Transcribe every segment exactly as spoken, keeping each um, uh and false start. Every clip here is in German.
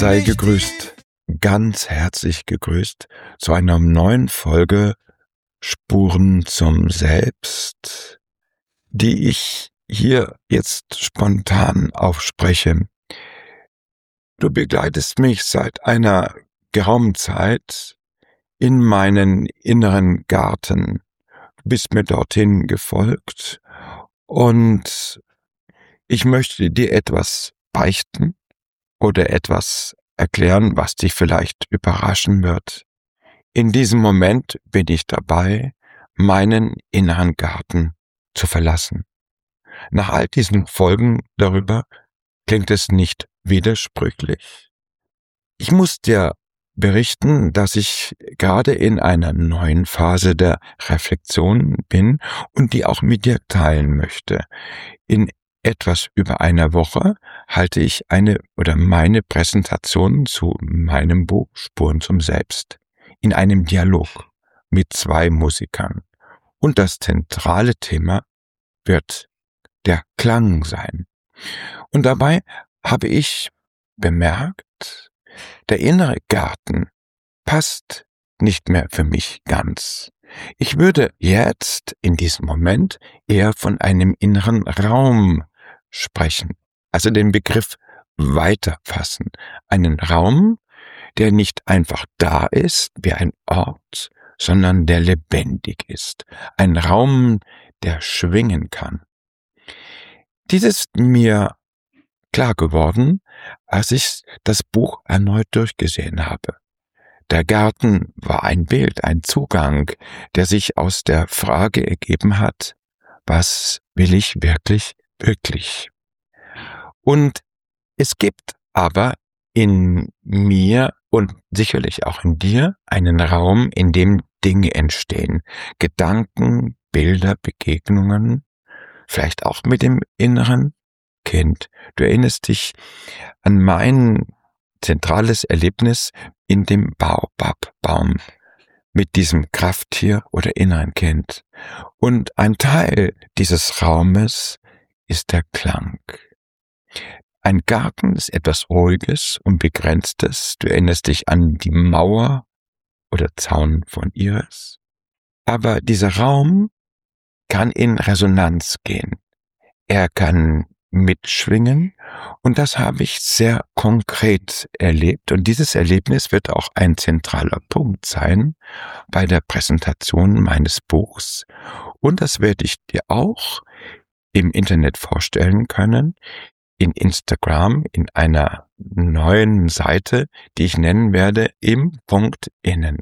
Sei gegrüßt, ganz herzlich gegrüßt zu einer neuen Folge Spuren zum Selbst, die ich hier jetzt spontan aufspreche. Du begleitest mich seit einer geraumen Zeit in meinen inneren Garten, bist mir dorthin gefolgt und ich möchte dir etwas beichten oder etwas erklären, was dich vielleicht überraschen wird. In diesem Moment bin ich dabei, meinen inneren Garten zu verlassen. Nach all diesen Folgen darüber klingt es nicht widersprüchlich. Ich muss dir berichten, dass ich gerade in einer neuen Phase der Reflexion bin und die auch mit dir teilen möchte. In etwas über einer Woche halte ich eine oder meine Präsentation zu meinem Buch Spuren zum Selbst in einem Dialog mit zwei Musikern. Und das zentrale Thema wird der Klang sein. Und dabei habe ich bemerkt, der innere Garten passt nicht mehr für mich ganz. Ich würde jetzt in diesem Moment eher von einem inneren Raum sprechen, also den Begriff weiter fassen. Einen Raum, der nicht einfach da ist wie ein Ort, sondern der lebendig ist. Ein Raum, der schwingen kann. Dies ist mir klar geworden, als ich das Buch erneut durchgesehen habe. Der Garten war ein Bild, ein Zugang, der sich aus der Frage ergeben hat, was will ich wirklich, wirklich? Und es gibt aber in mir und sicherlich auch in dir einen Raum, in dem Dinge entstehen. Gedanken, Bilder, Begegnungen, vielleicht auch mit dem inneren Kind. Du erinnerst dich an mein zentrales Erlebnis in dem Baobab-Baum mit diesem Krafttier oder inneren Kind. Und ein Teil dieses Raumes ist der Klang. Ein Garten ist etwas Ruhiges und Begrenztes. Du erinnerst dich an die Mauer oder Zaun von Iris. Aber dieser Raum kann in Resonanz gehen. Er kann mitschwingen und das habe ich sehr konkret erlebt und dieses Erlebnis wird auch ein zentraler Punkt sein bei der Präsentation meines Buchs und das werde ich dir auch im Internet vorstellen können, in Instagram, in einer neuen Seite, die ich nennen werde, im Punkt Innen.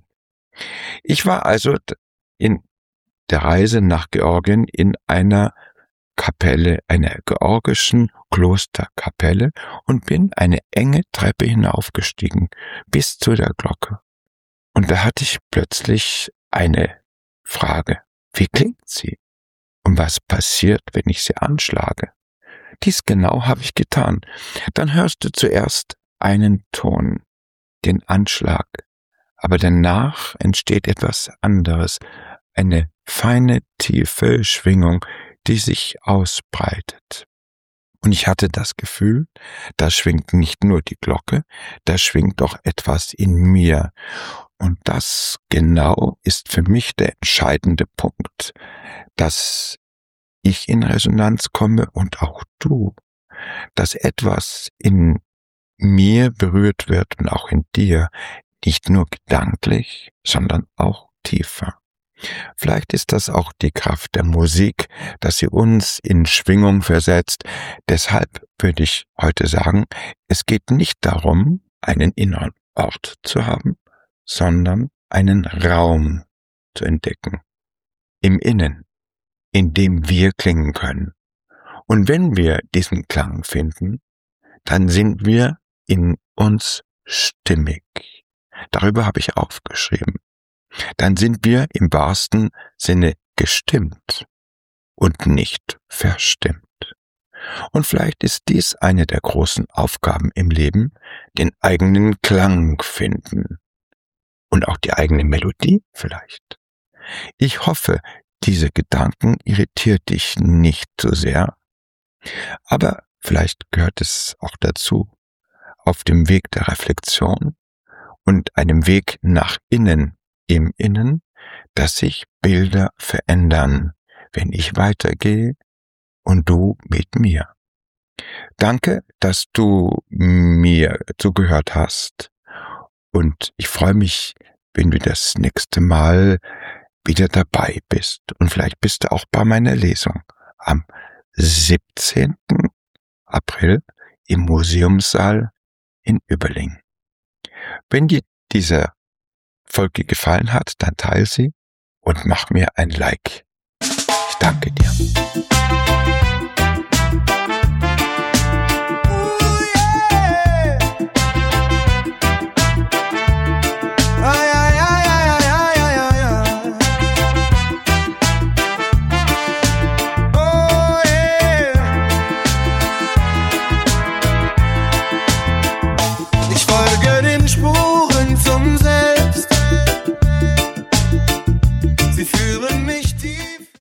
Ich war also in der Reise nach Georgien in einer Kapelle, einer georgischen Klosterkapelle und bin eine enge Treppe hinaufgestiegen bis zu der Glocke. Und da hatte ich plötzlich eine Frage. Wie klingt sie? Und was passiert, wenn ich sie anschlage? Dies genau habe ich getan. Dann hörst du zuerst einen Ton, den Anschlag, aber danach entsteht etwas anderes, eine feine, tiefe Schwingung, die sich ausbreitet. Und ich hatte das Gefühl, da schwingt nicht nur die Glocke, da schwingt doch etwas in mir. Und das genau ist für mich der entscheidende Punkt, dass ich in Resonanz komme und auch du, dass etwas in mir berührt wird und auch in dir, nicht nur gedanklich, sondern auch tiefer. Vielleicht ist das auch die Kraft der Musik, dass sie uns in Schwingung versetzt. Deshalb würde ich heute sagen, es geht nicht darum, einen inneren Ort zu haben, sondern einen Raum zu entdecken. Im Innen, in dem wir klingen können. Und wenn wir diesen Klang finden, dann sind wir in uns stimmig. Darüber habe ich aufgeschrieben. Dann sind wir im wahrsten Sinne gestimmt und nicht verstimmt. Und vielleicht ist dies eine der großen Aufgaben im Leben, den eigenen Klang finden. Und auch die eigene Melodie vielleicht. Ich hoffe, diese Gedanken irritiert dich nicht so sehr, aber vielleicht gehört es auch dazu, auf dem Weg der Reflexion und einem Weg nach innen im Innen, dass sich Bilder verändern, wenn ich weitergehe und du mit mir. Danke, dass du mir zugehört hast und ich freue mich, wenn du das nächste Mal wieder dabei bist und vielleicht bist du auch bei meiner Lesung am siebzehnten April im Museumssaal in Überlingen. Wenn dir diese Folge gefallen hat, dann teile sie und mach mir ein Like. Ich danke dir.